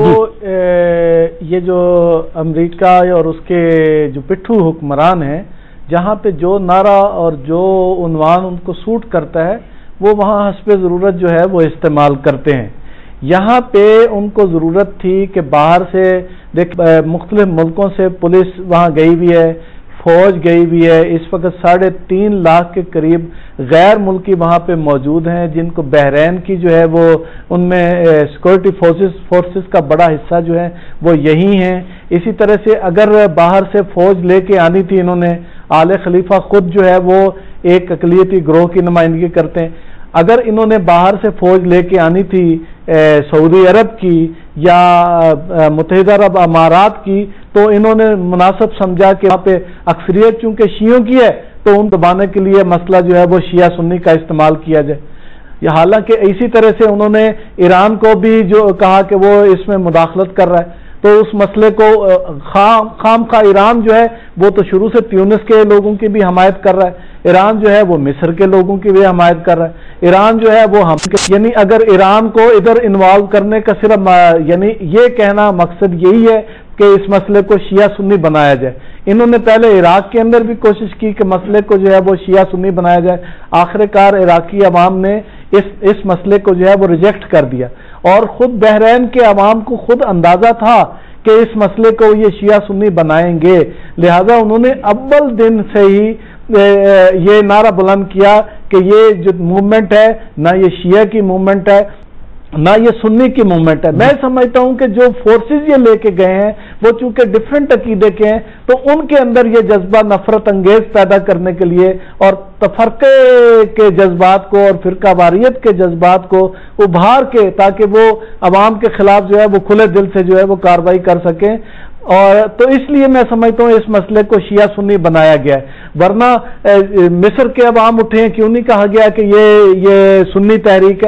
ये जो अमेरिका और उसके जो पिट्ठू हुक्मरान हैं, जहाँ पे जो नारा और जो उन्वान उनको सूट करता है वो वहाँ हस्बे ज़रूरत जो है वो इस्तेमाल करते हैं। यहाँ पे उनको ज़रूरत थी कि बाहर से मुख्तलिफ मुल्कों से पुलिस वहाँ गई हुई है, फौज गई हुई है। इस वक्त 3.5 लाख के करीब गैर मुल्की वहाँ पे मौजूद हैं, जिनको बहरीन की जो है वो उनमें सिक्योरिटी फोर्सेस का बड़ा हिस्सा जो है वो यही हैं। इसी तरह से अगर बाहर से फौज लेके आनी थी, इन्होंने आले खलीफा खुद जो है वो एक अक़लियती ग्रोह की नुमाइंदगी करते हैं, अगर इन्होंने बाहर से फौज लेके आनी थी सऊदी अरब की या मुत्तहिदा अरब अमारात की, तो इन्होंने मुनासिब समझा कि वहाँ पे अक्सरियत चूंकि शियों की है तो उन दबाने के लिए मसला जो है वो शिया सुन्नी का इस्तेमाल किया जाए। हालांकि इसी तरह से उन्होंने ईरान को भी जो कहा कि वो इसमें मुदाखलत कर रहा है, तो उस मसले को खाम खा ईरान जो है वो तो शुरू से ट्यूनिस के लोगों की भी हमायत कर रहा है, ईरान जो है वो मिस्र के लोगों की भी हमायत कर रहा है, ईरान जो है वो हम, यानी अगर ईरान को इधर इन्वॉल्व करने का सिर्फ यानी ये कहना मकसद यही है कि इस मसले को शिया सुन्नी बनाया जाए। इन्होंने पहले इराक के अंदर भी कोशिश की कि मसले को जो है वो शिया सुन्नी बनाया जाए, आखिरकार इराकी अवाम ने इस मसले को जो है वो रिजेक्ट कर दिया, और खुद बहरीन के अवाम को खुद अंदाजा था कि इस मसले को ये शिया सुन्नी बनाएंगे, लिहाजा उन्होंने अव्वल दिन से ही ये नारा बुलंद किया कि ये जो मूवमेंट है ना ये शिया की मूवमेंट है ना ये सुन्नी की मूवमेंट है। मैं समझता हूं कि जो फोर्सेस ये लेके गए हैं वो चूंकि डिफरेंट अकीदे के हैं, तो उनके अंदर ये जज्बा नफरत अंगेज पैदा करने के लिए और तफरके के जज्बात को और फिरका वारियत के जज्बात को उभार के, ताकि वो अवाम के खिलाफ जो है वो खुले दिल से जो है वो कार्रवाई कर सकें, और तो इसलिए मैं समझता हूँ इस मसले को शिया सुन्नी बनाया गया है। वरना मिस्र के अवाम उठे, क्यों नहीं कहा गया कि ये सुन्नी तहरीक है?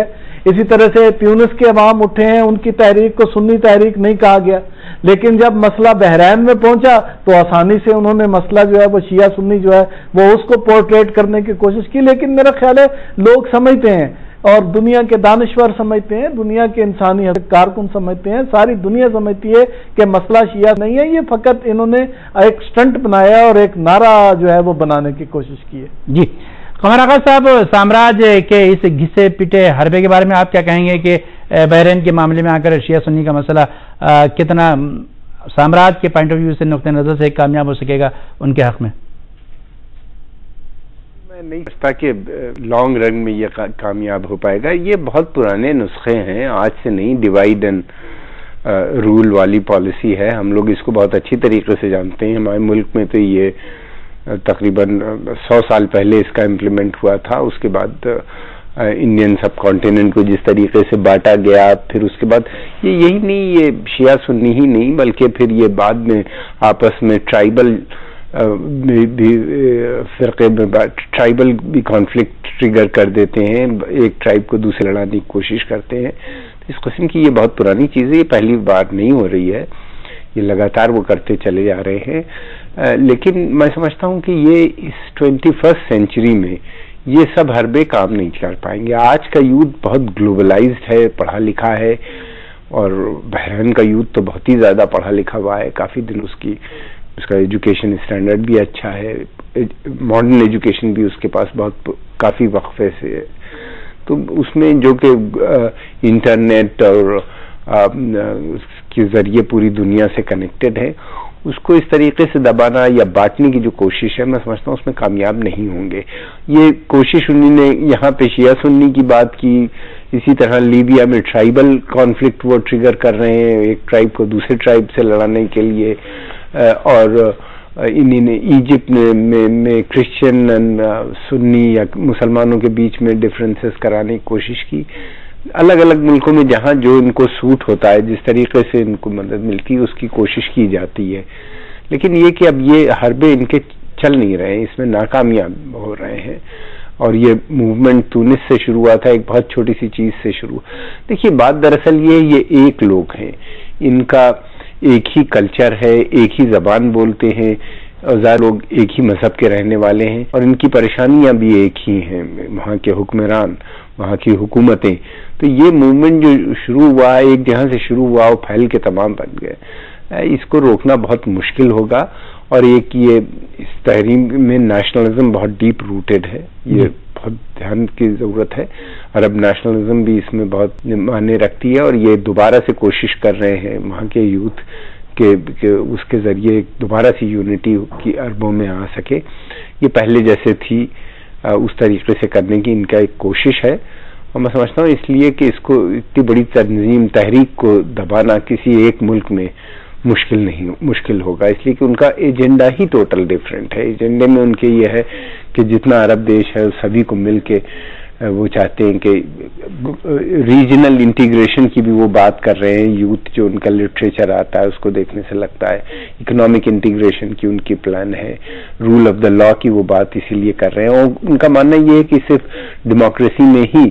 اسی طرح سے تیونس کے عوام اٹھے ہیں، ان کی تحریک کو سنی تحریک نہیں کہا گیا، لیکن جب مسئلہ بحرین میں پہنچا تو آسانی سے انہوں نے مسئلہ جو ہے وہ شیعہ سنی جو ہے وہ اس کو پورٹریٹ کرنے کی کوشش کی. لیکن میرا خیال ہے لوگ سمجھتے ہیں اور دنیا کے دانشور سمجھتے ہیں، دنیا کے انسانی کارکن سمجھتے ہیں، ساری دنیا سمجھتی ہے کہ مسئلہ شیعہ نہیں ہے، یہ فقط انہوں نے ایک سٹنٹ بنایا اور ایک نعرہ جو ہے وہ بنانے کی کوشش کی ہے. جی قمر آغا صاحب، سامراج کے اس گھسے پٹے حربے کے بارے میں آپ کیا کہیں گے کہ بحرین کے معاملے میں آ کر شیعہ سنی کا مسئلہ کتنا سامراج کے پوائنٹ آف ویو سے نقطۂ نظر سے کامیاب ہو سکے گا ان کے حق میں؟ میں نہیں سمجھتا کہ لانگ رن میں یہ کامیاب ہو پائے گا. یہ بہت پرانے نسخے ہیں، آج سے نہیں. ڈیوائڈ اینڈ رول والی پالیسی ہے، ہم لوگ اس کو بہت اچھی طریقے سے جانتے ہیں. ہمارے ملک میں تو یہ تقریباً 100 سال پہلے اس کا امپلیمنٹ ہوا تھا. اس کے بعد انڈین سب کانٹیننٹ کو جس طریقے سے بانٹا گیا، پھر اس کے بعد یہی نہیں، یہ شیعہ سنی ہی نہیں بلکہ پھر یہ بعد میں آپس میں ٹرائبل بھی فرقے میں ٹرائبل بھی کانفلکٹ ٹریگر کر دیتے ہیں، ایک ٹرائب کو دوسرے لڑانے کی کوشش کرتے ہیں. اس قسم کی یہ بہت پرانی چیز ہے، یہ پہلی بار نہیں ہو رہی ہے، یہ لگاتار وہ کرتے چلے جا رہے ہیں. لیکن میں سمجھتا ہوں کہ یہ اس 21st سینچری میں یہ سب حربے کام نہیں کر پائیں گے. آج کا یوتھ بہت گلوبلائزڈ ہے، پڑھا لکھا ہے، اور بحرین کا یوتھ تو بہت ہی زیادہ پڑھا لکھا ہوا ہے. کافی دن اس کا ایجوکیشن اسٹینڈرڈ بھی اچھا ہے، ماڈرن ایجوکیشن بھی اس کے پاس کافی وقفے سے ہے. تو اس میں جو کہ انٹرنیٹ اور اس کے ذریعے پوری دنیا سے کنیکٹڈ ہے، اس کو اس طریقے سے دبانا یا بانٹنے کی جو کوشش ہے، میں سمجھتا ہوں اس میں کامیاب نہیں ہوں گے. یہ کوشش انہوں نے یہاں پہ شیعہ سنی کی بات کی، اسی طرح لیبیا میں ٹرائبل کانفلکٹ وہ ٹریگر کر رہے ہیں ایک ٹرائب کو دوسرے ٹرائب سے لڑانے کے لیے، اور انہی نے ایجپٹ میں کرسچن سنی یا مسلمانوں کے بیچ میں ڈفرینسز کرانے کی کوشش کی. الگ الگ ملکوں میں جہاں جو ان کو سوٹ ہوتا ہے، جس طریقے سے ان کو مدد ملتی ہے، اس کی کوشش کی جاتی ہے. لیکن یہ کہ اب یہ حربے ان کے چل نہیں رہے ہیں، اس میں ناکامیاب ہو رہے ہیں. اور یہ موومنٹ تونس سے شروع ہوا تھا، ایک بہت چھوٹی سی چیز سے شروع. دیکھیے بات دراصل یہ ایک لوگ ہیں، ان کا ایک ہی کلچر ہے، ایک ہی زبان بولتے ہیں، ہزار لوگ ایک ہی مذہب کے رہنے والے ہیں، اور ان کی پریشانیاں بھی ایک ہی ہیں، وہاں کے حکمران، وہاں کی حکومتیں. تو یہ موومنٹ جو شروع ہوا، ایک جہاں سے شروع ہوا وہ پھیل کے تمام بن گئے. اس کو روکنا بہت مشکل ہوگا. اور ایک یہ اس تحریک میں نیشنلزم بہت ڈیپ روٹڈ ہے، یہ بہت دھیان کی ضرورت ہے. عرب نیشنلزم بھی اس میں بہت معنی رکھتی ہے، اور یہ دوبارہ سے کوشش کر رہے ہیں وہاں کے یوتھ کہ اس کے ذریعے دوبارہ سے یونٹی کی عربوں میں آ سکے. یہ پہلے جیسے تھی اس طریقے سے کرنے کی ان کا ایک کوشش ہے. اور میں سمجھتا ہوں اس لیے کہ اس کو اتنی بڑی تنظیم تحریک کو دبانا کسی ایک ملک میں مشکل ہوگا، اس لیے کہ ان کا ایجنڈا ہی ٹوٹل ڈیفرنٹ ہے. ایجنڈے میں ان کے یہ ہے کہ جتنا عرب دیش ہے سبھی کو مل کے وہ چاہتے ہیں کہ ریجنل انٹیگریشن کی بھی وہ بات کر رہے ہیں. یوتھ جو ان کا لٹریچر آتا ہے اس کو دیکھنے سے لگتا ہے اکنامک انٹیگریشن کی ان کی پلان ہے، رول آف دا لا کی وہ بات اسی لیے کر رہے ہیں. اور ان کا ماننا یہ ہے کہ صرف ڈیموکریسی میں ہی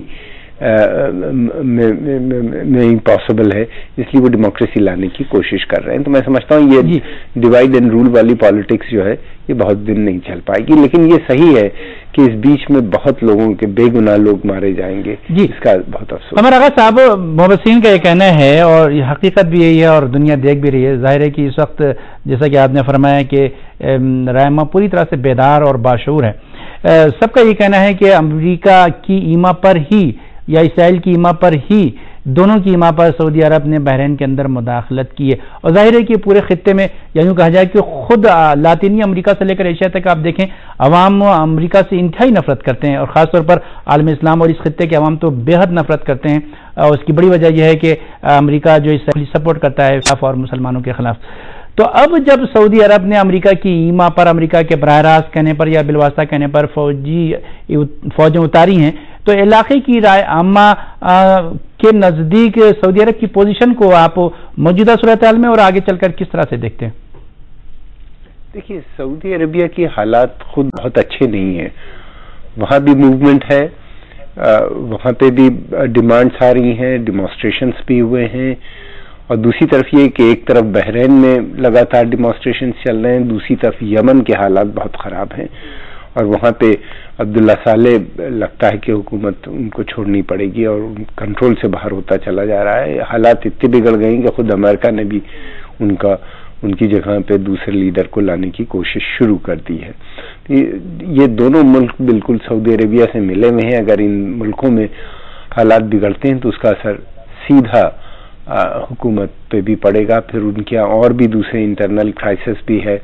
میں پاسبل ہے، اس لیے وہ ڈیموکریسی لانے کی کوشش کر رہے ہیں. تو میں سمجھتا ہوں یہ ڈیوائڈ اینڈ رول والی پالیٹکس جو ہے یہ بہت دن نہیں چل پائے گی. لیکن یہ صحیح ہے کہ اس بیچ میں بہت لوگوں کے بے گناہ لوگ مارے جائیں گے، اس کا بہت افسوس. عمر آغا صاحب، محبسین کا یہ کہنا ہے اور یہ حقیقت بھی یہی ہے اور دنیا دیکھ بھی رہی ہے. ظاہر ہے کہ اس وقت جیسا کہ آپ نے فرمایا کہ رائما پوری طرح سے بیدار اور باشعور ہے. سب کا یہ کہنا ہے کہ امریکہ کی ایما پر ہی یا اسرائیل کی ایما پر ہی، دونوں کی ایما پر سعودی عرب نے بحرین کے اندر مداخلت کی ہے. اور ظاہر ہے کہ پورے خطے میں یوں کہا جائے کہ خود لاطینی امریکہ سے لے کر ایشیا تک آپ دیکھیں عوام امریکہ سے انتہائی نفرت کرتے ہیں، اور خاص طور پر عالم اسلام اور اس خطے کے عوام تو بے حد نفرت کرتے ہیں. اور اس کی بڑی وجہ یہ ہے کہ امریکہ جو اسرائیل سپورٹ کرتا ہے اور مسلمانوں کے خلاف. تو اب جب سعودی عرب نے امریکہ کی ایما پر، امریکہ کے براہ راست کہنے پر یا بالواسطہ کہنے پر فوجیں اتاری ہیں، تو علاقے کی رائے عامہ کے نزدیک سعودی عرب کی پوزیشن کو آپ موجودہ صورتحال میں اور آگے چل کر کس طرح سے دیکھتے ہیں؟ دیکھیے سعودی عربیہ کی حالات خود بہت اچھے نہیں ہیں. وہاں بھی موومنٹ ہے، وہاں پہ بھی ڈیمانڈس آ رہی ہیں، ڈیمانسٹریشنز بھی ہوئے ہیں، اور دوسری طرف یہ کہ ایک طرف بحرین میں لگاتار ڈیمانسٹریشنز چل رہے ہیں، دوسری طرف یمن کے حالات بہت خراب ہیں، اور وہاں پہ عبداللہ صالح لگتا ہے کہ حکومت ان کو چھوڑنی پڑے گی اور کنٹرول سے باہر ہوتا چلا جا رہا ہے۔ حالات اتنے بگڑ گئے ہیں کہ خود امریکہ نے بھی ان کی جگہ پہ دوسرے لیڈر کو لانے کی کوشش شروع کر دی ہے۔ یہ دونوں ملک بالکل سعودی عربیہ سے ملے ہوئے ہیں، اگر ان ملکوں میں حالات بگڑتے ہیں تو اس کا اثر سیدھا حکومت پہ بھی پڑے گا، پھر ان کے اور بھی دوسرے انٹرنل کرائسس بھی ہے،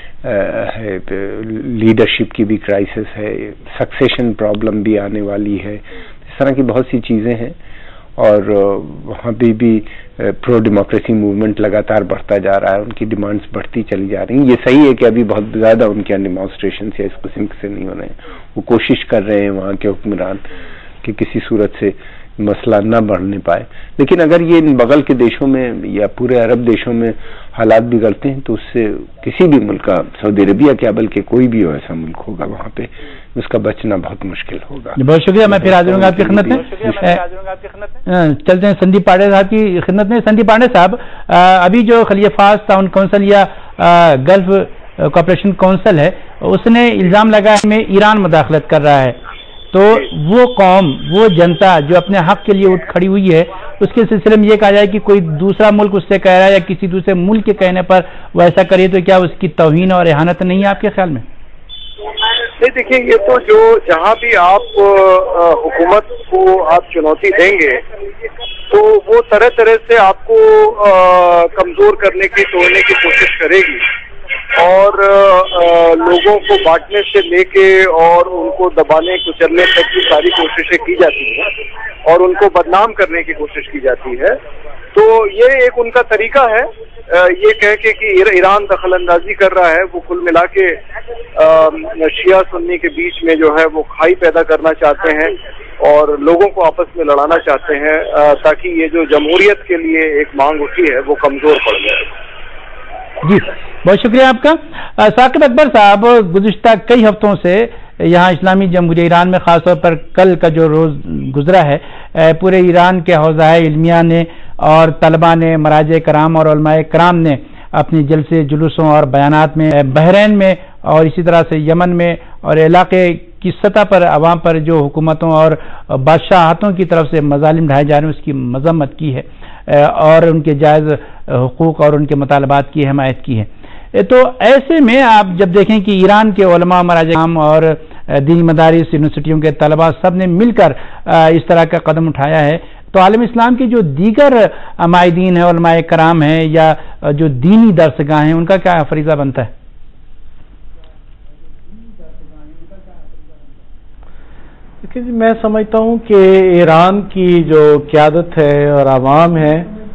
لیڈرشپ کی بھی کرائسس ہے، سکسیشن پرابلم بھی آنے والی ہے، اس طرح کی بہت سی چیزیں ہیں، اور وہاں پہ بھی پرو ڈیموکریسی موومنٹ لگاتار بڑھتا جا رہا ہے، ان کی ڈیمانڈز بڑھتی چلی جا رہی ہیں۔ یہ صحیح ہے کہ ابھی بہت زیادہ ان کے ڈیمانسٹریشنز یا اس قسم سے نہیں ہو رہے ہیں، وہ کوشش کر رہے ہیں وہاں کے حکمران کہ کسی صورت سے مسئلہ نہ بڑھنے پائے، لیکن اگر یہ ان بغل کے دیشوں میں یا پورے عرب دیشوں میں حالات بگڑتے ہیں تو اس سے کسی بھی ملک کا، سعودی عربیہ کیا بلکہ کوئی بھی ایسا ملک ہوگا وہاں پہ، اس کا بچنا بہت مشکل ہوگا۔ بہت شکریہ، میں پھر حاضر ہوں گا آپ کی خدمت میں۔ چلتے ہیں سندیپ پانڈے صاحب کی خدمت میں۔ سندیپ پانڈے صاحب، ابھی جو خلیج فارس تعاون کونسل یا گلف کوآپریشن کونسل ہے، اس نے الزام لگایا میں ایران مداخلت کر رہا ہے، تو وہ قوم، وہ جنتا جو اپنے حق کے لیے اٹھ کھڑی ہوئی ہے، اس کے سلسلے میں یہ کہا جائے کہ کوئی دوسرا ملک اس سے کہہ رہا ہے یا کسی دوسرے ملک کے کہنے پر وہ ایسا کرے تو کیا اس کی توہین اور اہانت نہیں ہے آپ کے خیال میں؟ نہیں، دیکھیں، یہ تو جو جہاں بھی آپ حکومت کو آپ چنوتی دیں گے تو وہ طرح طرح سے آپ کو کمزور کرنے کی، توڑنے کی کوشش کرے گی، اور لوگوں کو بانٹنے سے لے کے اور ان کو دبانے کچلنے تک کی ساری کوششیں کی جاتی ہیں اور ان کو بدنام کرنے کی کوشش کی جاتی ہے۔ تو یہ ایک ان کا طریقہ ہے، یہ کہہ کے کہ ایران دخل اندازی کر رہا ہے، وہ کل ملا کے شیعہ سنی کے بیچ میں جو ہے وہ کھائی پیدا کرنا چاہتے ہیں اور لوگوں کو آپس میں لڑانا چاہتے ہیں تاکہ یہ جو جمہوریت کے لیے ایک مانگ اٹھی ہے وہ کمزور پڑ جائے۔ جی، بہت شکریہ آپ کا۔ ثاقب اکبر صاحب، گزشتہ کئی ہفتوں سے یہاں اسلامی جمہوریہ ایران میں خاص طور پر کل کا جو روز گزرا ہے، پورے ایران کے حوزہ علمیہ نے اور طلباء نے، مراجع کرام اور علماء کرام نے اپنی جلسے جلوسوں اور بیانات میں بحرین میں اور اسی طرح سے یمن میں اور علاقے کی سطح پر عوام پر جو حکومتوں اور بادشاہتوں کی طرف سے مظالم ڈھائے جا رہے ہیں اس کی مذمت کی ہے اور ان کے جائز حقوق اور ان کے مطالبات کی حمایت کی ہے۔ تو ایسے میں آپ جب دیکھیں کہ ایران کے علماء، مراجع کرام اور دینی مدارس، یونیورسٹیوں کے طلباء سب نے مل کر اس طرح کا قدم اٹھایا ہے، تو عالم اسلام کے جو دیگر عمائدین ہیں، علماء کرام ہیں یا جو دینی درسگاہ ہیں، ان کا کیا فریضہ بنتا ہے؟ دیکھیں جی، میں سمجھتا ہوں کہ ایران کی جو قیادت ہے اور عوام ہے،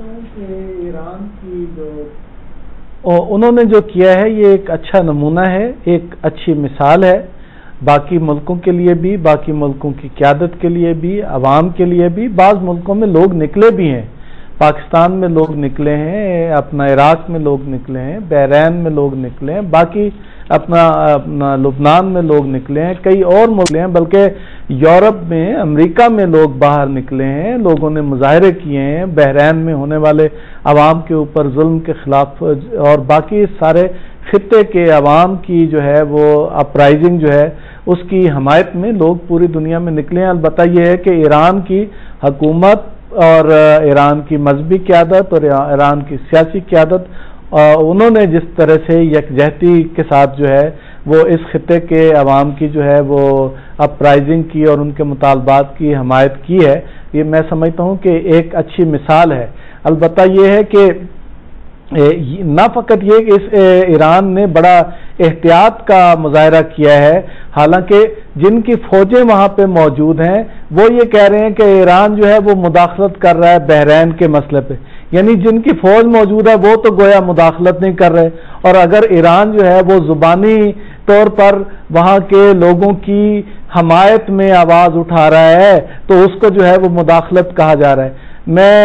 انہوں نے جو کیا ہے یہ ایک اچھا نمونہ ہے، ایک اچھی مثال ہے باقی ملکوں کے لیے بھی، باقی ملکوں کی قیادت کے لیے بھی، عوام کے لیے بھی۔ بعض ملکوں میں لوگ نکلے بھی ہیں، پاکستان میں لوگ نکلے ہیں، اپنا عراق میں لوگ نکلے ہیں، بحرین میں لوگ نکلے ہیں، باقی اپنا لبنان میں لوگ نکلے ہیں، کئی اور ملک ہیں، بلکہ یورپ میں، امریکہ میں لوگ باہر نکلے ہیں، لوگوں نے مظاہرے کیے ہیں بحرین میں ہونے والے عوام کے اوپر ظلم کے خلاف، اور باقی سارے خطے کے عوام کی جو ہے وہ اپرائزنگ جو ہے اس کی حمایت میں لوگ پوری دنیا میں نکلے ہیں۔ البتہ یہ ہے کہ ایران کی حکومت اور ایران کی مذہبی قیادت اور ایران کی سیاسی قیادت، انہوں نے جس طرح سے یکجہتی کے ساتھ جو ہے وہ اس خطے کے عوام کی جو ہے وہ اپرائزنگ کی اور ان کے مطالبات کی حمایت کی ہے، یہ میں سمجھتا ہوں کہ ایک اچھی مثال ہے۔ البتہ یہ ہے کہ نہ فقط یہ کہ اس ایران نے بڑا احتیاط کا مظاہرہ کیا ہے، حالانکہ جن کی فوجیں وہاں پہ موجود ہیں وہ یہ کہہ رہے ہیں کہ ایران جو ہے وہ مداخلت کر رہا ہے بحرین کے مسئلے پہ، یعنی جن کی فوج موجود ہے وہ تو گویا مداخلت نہیں کر رہے، اور اگر ایران جو ہے وہ زبانی طور پر وہاں کے لوگوں کی حمایت میں آواز اٹھا رہا ہے تو اس کو جو ہے وہ مداخلت کہا جا رہا ہے۔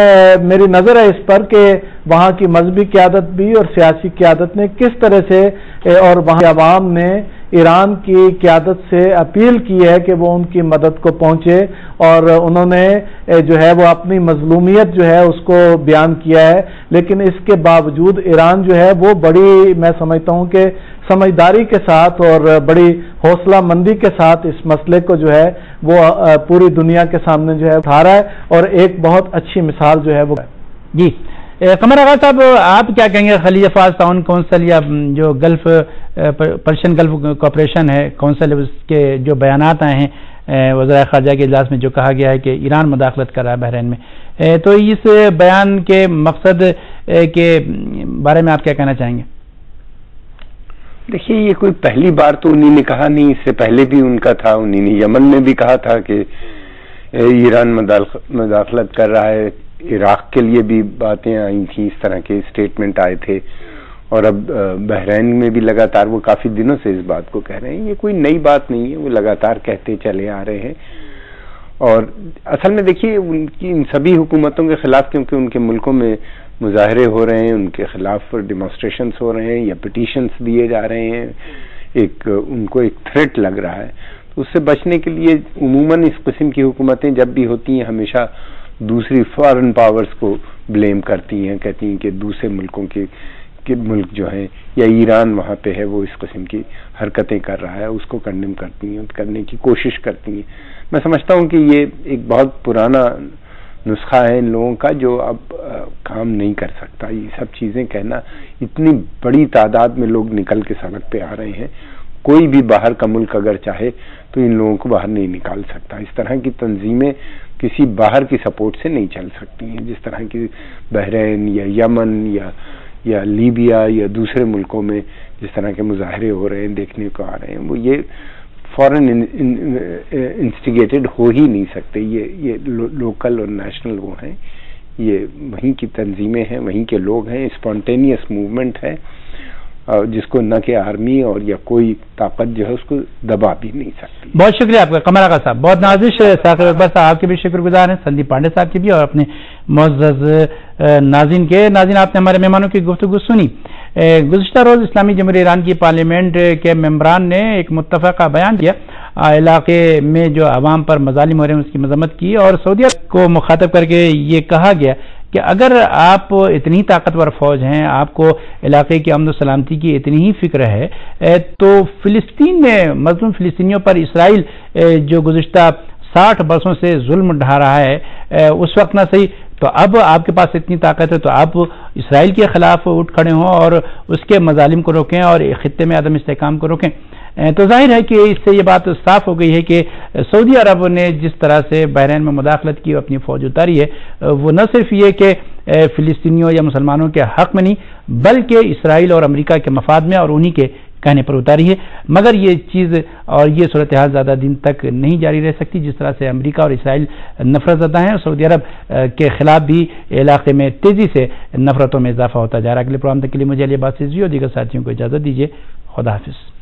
میری نظر ہے اس پر کہ وہاں کی مذہبی قیادت بھی اور سیاسی قیادت نے کس طرح سے اور وہاں عوام نے ایران کی قیادت سے اپیل کی ہے کہ وہ ان کی مدد کو پہنچے، اور انہوں نے جو ہے وہ اپنی مظلومیت جو ہے اس کو بیان کیا ہے، لیکن اس کے باوجود ایران جو ہے وہ بڑی، میں سمجھتا ہوں کہ سمجھداری کے ساتھ اور بڑی حوصلہ مندی کے ساتھ اس مسئلے کو جو ہے وہ پوری دنیا کے سامنے جو ہے اٹھا رہا ہے، اور ایک بہت اچھی مثال جو ہے وہ جی قمر آغا صاحب، آپ کیا کہیں گے؟ خلیج فارس تعاون کونسل یا جو گلف پرشین گلف کوآپریشن ہے کونسل، اس کے جو بیانات آئے ہیں وزرائے خارجہ کے اجلاس میں، جو کہا گیا ہے کہ ایران مداخلت کر رہا ہے بحرین میں، تو اس بیان کے مقصد کے بارے میں آپ کیا کہنا چاہیں گے؟ دیکھیے، یہ کوئی پہلی بار تو انہی نے کہا نہیں، اس سے پہلے بھی ان کا تھا، انہی نے یمن میں بھی کہا تھا کہ ایران مداخلت کر رہا ہے، عراق کے لیے بھی باتیں آئی تھیں، اس طرح کے اسٹیٹمنٹ آئے تھے، اور اب بحرین میں بھی لگاتار وہ کافی دنوں سے اس بات کو کہہ رہے ہیں۔ یہ کوئی نئی بات نہیں ہے، وہ لگاتار کہتے چلے آ رہے ہیں، اور اصل میں دیکھیے ان کی ان سبھی حکومتوں کے خلاف، کیونکہ ان کے ملکوں میں مظاہرے ہو رہے ہیں، ان کے خلاف ڈیمانسٹریشنز ہو رہے ہیں یا پٹیشنز دیے جا رہے ہیں، ان کو ایک تھریٹ لگ رہا ہے، تو اس سے بچنے کے لیے عموماً اس قسم کی حکومتیں جب بھی ہوتی ہیں ہمیشہ دوسری فارن پاورز کو بلیم کرتی ہیں، کہتی ہیں کہ دوسرے ملکوں کے ملک جو ہیں یا ایران وہاں پہ ہے وہ اس قسم کی حرکتیں کر رہا ہے، اس کو کنڈیم کرتی ہیں، کرنے کی کوشش کرتی ہیں۔ میں سمجھتا ہوں کہ یہ ایک بہت پرانا نسخہ ہے ان لوگوں کا، جو اب کام نہیں کر سکتا۔ یہ سب چیزیں کہنا، اتنی بڑی تعداد میں لوگ نکل کے سڑک پہ آ رہے ہیں، کوئی بھی باہر کا ملک اگر چاہے تو ان لوگوں کو باہر نہیں نکال سکتا۔ اس طرح کی تنظیمیں کسی باہر کی سپورٹ سے نہیں چل سکتی ہیں، جس طرح کی بحرین یا یمن یا لیبیا یا دوسرے ملکوں میں جس طرح کے مظاہرے ہو رہے ہیں، دیکھنے کو آ رہے ہیں، وہ یہ فورن انسٹیگیٹڈ ہو ہی نہیں سکتے۔ یہ لوکل اور نیشنل وہ ہیں، یہ وہیں کی تنظیمیں ہیں، وہیں کے لوگ ہیں، اسپونٹینیس موومنٹ ہے، جس کو نہ کہ آرمی اور یا کوئی طاقت جو ہے اس کو دبا بھی نہیں سکتی۔ بہت شکریہ آپ کا قمر آغا صاحب، بہت نازش ثاقب اکبر صاحب آپ کے بھی شکر گزار ہیں، سندیپ پانڈے صاحب کے بھی، اور اپنے معزز ناظرین کے۔ ناظرین، آپ نے ہمارے مہمانوں کی گفتگو سنی۔ گزشتہ روز اسلامی جمہوریہ ایران کی پارلیمنٹ کے ممبران نے ایک متفقہ بیان کیا، علاقے میں جو عوام پر مظالم ہو رہے ہیں اس کی مذمت کی، اور سعودیہ کو مخاطب کر کے یہ کہا گیا کہ اگر آپ اتنی طاقتور فوج ہیں، آپ کو علاقے کی امن و سلامتی کی اتنی ہی فکر ہے، تو فلسطین میں مظلوم فلسطینیوں پر اسرائیل جو گزشتہ 60 برسوں سے ظلم ڈھا رہا ہے، اس وقت نہ صحیح تو اب آپ کے پاس اتنی طاقت ہے تو آپ اسرائیل کے خلاف اٹھ کھڑے ہوں اور اس کے مظالم کو روکیں اور خطے میں عدم استحکام کو روکیں۔ تو ظاہر ہے کہ اس سے یہ بات صاف ہو گئی ہے کہ سعودی عرب نے جس طرح سے بحرین میں مداخلت کی، اپنی فوج اتاری ہے، وہ نہ صرف یہ کہ فلسطینیوں یا مسلمانوں کے حق میں نہیں، بلکہ اسرائیل اور امریکہ کے مفاد میں اور انہی کے کہنے پر اتاری ہے۔ مگر یہ چیز اور یہ صورتحال زیادہ دن تک نہیں جاری رہ سکتی، جس طرح سے امریکہ اور اسرائیل نفرت زدہ ہیں، اور سعودی عرب کے خلاف بھی علاقے میں تیزی سے نفرتوں میں اضافہ ہوتا جا رہا ہے۔ اگلے پروگرام تک کے لیے مجھے علی عباس رضوی اور دیگر ساتھیوں کو اجازت دیجیے۔ خدا حافظ۔